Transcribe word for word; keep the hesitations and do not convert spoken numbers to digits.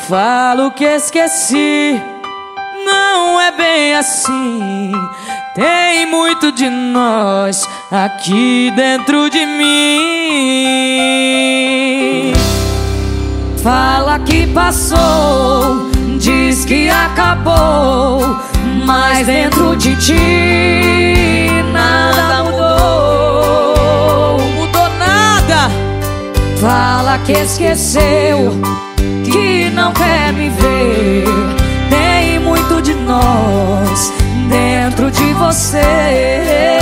Falo que esqueci, não é bem assim. Tem muito de nós aqui dentro de mim. Fala que passou, diz que acabou, mas dentro de ti nada mudou. Mudou nada. Fala que esqueceu, que não quer me ver. Tem muito de nós dentro de você.